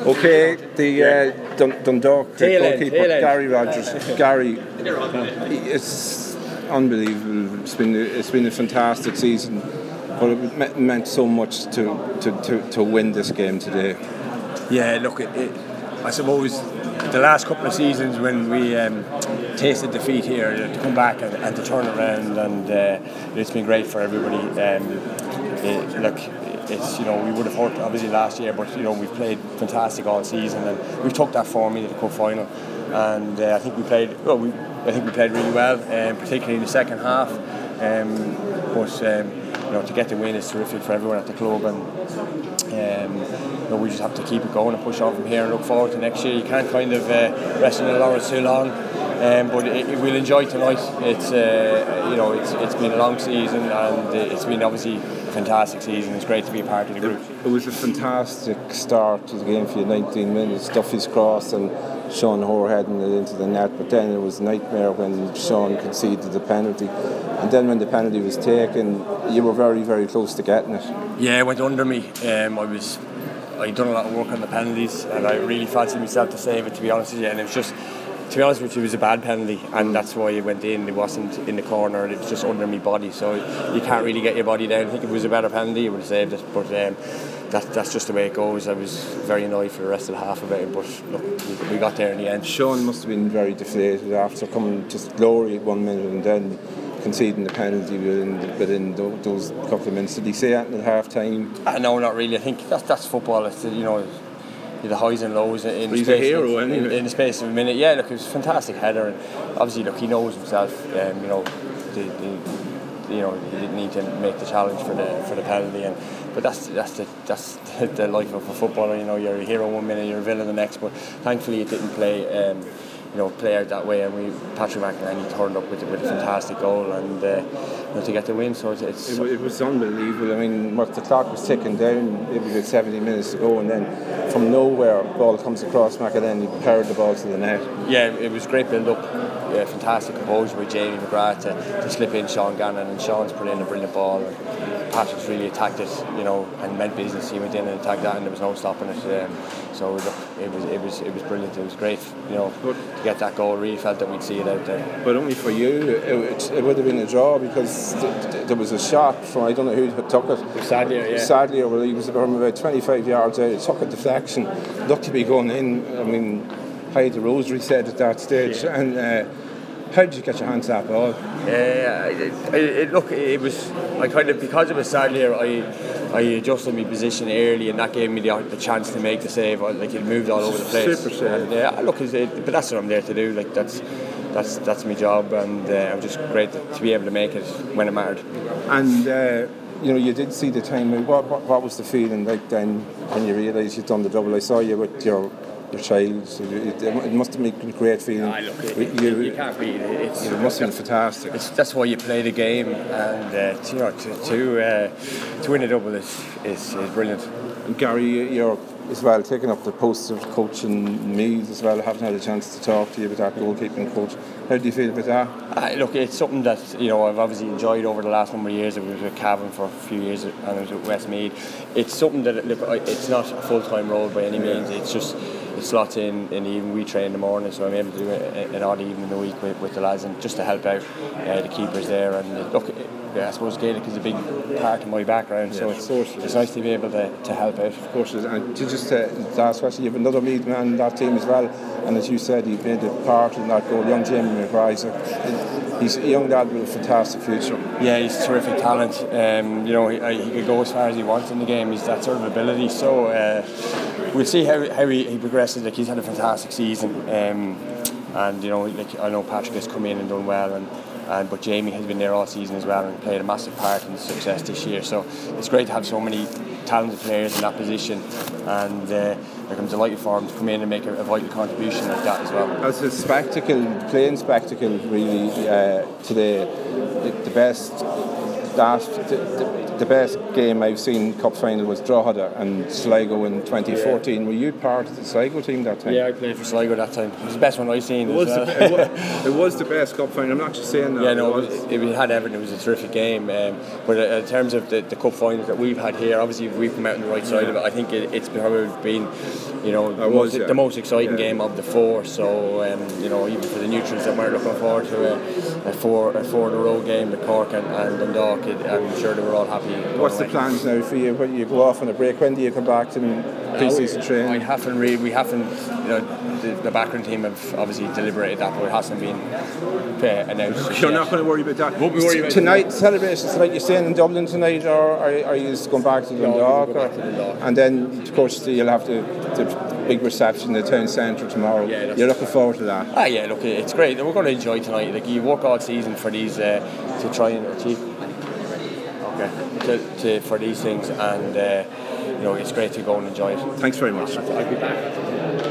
Okay, the Dundalk goalkeeper Gary Rogers. Gary, it's unbelievable. It's been a fantastic season, but it meant so much to win this game today. Yeah, look, I suppose the last couple of seasons when we tasted defeat here, to come back and to turn around, and it's been great for everybody. It's, we would have hurt obviously last year, but we've played fantastic all season, and we took that form into the cup final, and I think we played really well, particularly in the second half. But to get the win is terrific for everyone at the club, and we just have to keep it going and push on from here and look forward to next year. You can't kind of rest on the laurels too long. But we'll enjoy tonight. It's been a long season, and it's been obviously a fantastic season. It's great to be a part of the group. It was a fantastic start to the game for you. 19 minutes, Duffy's cross and Sean Hoare heading it into the net. But then it was a nightmare when Sean conceded the penalty, and then when the penalty was taken, you were very, very close to getting it. Yeah, it went under me. I'd done a lot of work on the penalties, and I really fancied myself to save it, to be honest with you. And it was just, to be honest with you, it was a bad penalty, and that's why it went in. It wasn't in the corner, and it was just under my body, so you can't really get your body down. I think if it was a better penalty, it would have saved it, but that's just the way it goes. I was very annoyed for the rest of the half about it, but look, we got there in the end. Sean must have been very deflated after coming to glory at 1 minute and then conceding the penalty within those couple of minutes. Did he say that at half time? No, not really. I think that's football. It's the highs and lows in He's space, a hero anyway. in the space of a minute. Yeah, look, it was a fantastic header, and obviously, look, he knows himself. He didn't need to make the challenge for the penalty, but that's the life of a footballer. You're a hero 1 minute, you're a villain the next. But thankfully, it didn't play out that way, and Patrick McElhenney turned up with a fantastic goal, and to get the win. So it was unbelievable. I mean, the clock was ticking down, maybe about 70 minutes to go, and then from nowhere, ball comes across McElhenney, powered the ball to the net. Yeah, it was great build-up. Yeah, fantastic composure with Jamie McGrath to slip in Sean Gannon, and Sean's put in a brilliant ball. And Patrick's really attacked it, and meant business. He went in and attacked that, and there was no stopping it. So look, it was brilliant. It was great, to get that goal. Really felt that we'd see it out there. But only for you, it would have been a draw, because there was a shot from, I don't know who took it. Sadlier, well, he was from about 25 yards out. It took a deflection. Looked to be going in. I mean, Hyde the Rosary said at that stage, and. How did you get your hands to that ball? It was, I kind of, because it was Sadlier, I adjusted my position early, and that gave me the chance to make the save. Like, it moved all over the place. Super save. But that's what I'm there to do. Like, that's my job, and it was just great to be able to make it when it mattered. And you did see the time. What was the feeling like then when you realised you'd done the double? I saw you with your child, so it must have made a great feeling. You can't beat it. It must have been fantastic. That's why you play the game, and to win a double is brilliant. And Gary, you're as well taking up the post of coaching Meath as well. I haven't had a chance to talk to you about that goalkeeping coach. How do you feel about that? Look, it's something that I've obviously enjoyed over the last number of years. I was with Cavan for a few years, and I was with Westmeath. It's something that it's not a full-time role by any means. It's just it slots in the evening. We train in the morning, so I'm able to do an odd evening a week with the lads, and just to help out the keepers there. And look, I suppose Gaelic is a big part of my background, so it's nice to be able to help out. Of course, and to just last question, you have another Meath man in that team as well, and as you said, he made a part in that goal, young Jamie McBride. He's a young lad with a fantastic future. Yeah, he's a terrific talent. He could go as far as he wants in the game. He's that sort of ability. So we'll see how he progresses. Like, he's had a fantastic season, and I know Patrick has come in and done well, but Jamie has been there all season as well and played a massive part in the success this year. So it's great to have so many talented players in that position, and I'm delighted for him to come in and make a vital contribution like that as well. As a spectacle, playing spectacle really today, the best the best game I've seen cup final was Drogheda and Sligo in 2014. Were you part of the Sligo team that time? Yeah, I played for Sligo that time. It was the best one I've seen. It was the best cup final. I'm not just saying that. Yeah, no, it had everything. It was a terrific game. But in terms of the cup finals that we've had here, obviously we've come out on the right side of it. I think it's probably been, the most exciting game of the four. So even for the neutrals that weren't looking forward to a four in a row game with Cork and Dundalk, I'm sure they were all happy. What's the plans now for you? When you go off on a break, when do you come back to pre-season training? We haven't. The background team have obviously deliberated that, but it hasn't been announced. You're not going to worry about that. Won't be worried about tonight. Celebrations tonight. You're staying in Dublin tonight, or are you just going back to Dundalk? And then, of course, you'll have the big reception in the town centre tomorrow. Yeah, you're looking forward to that. Yeah, look, it's great. We're going to enjoy tonight. Like, you work all season for these to try and achieve. For these things, and it's great to go and enjoy it. Thanks very much. I'll be back.